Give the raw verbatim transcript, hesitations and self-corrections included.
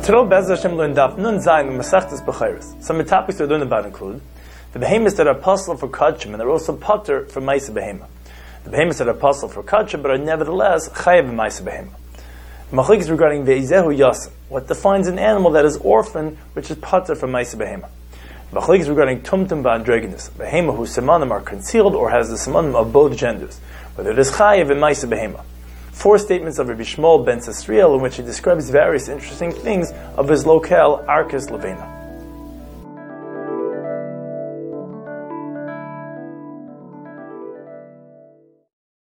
Today, Bez Hashem learned Daf Nun Zayin Masechtas B'chayris. Some of the topics we're learning about include the behemoths that are apostle for kachim and they're also potter for ma'aseh behema. The behemoths that are apostle for kachim but are nevertheless chayav ma'aseh behema. Machlokes is regarding ve'izehu yasim, what defines an animal that is orphan, which is potter for ma'aseh behema. Machlokes is regarding tumtum ba'androginus, behema whose semanim are concealed or has the semanim of both genders, whether it is chayav and ma'aseh behema. Four statements of Rabbi Shmuel ben Sasriel in which he describes various interesting things of his locale, Arkas Levena.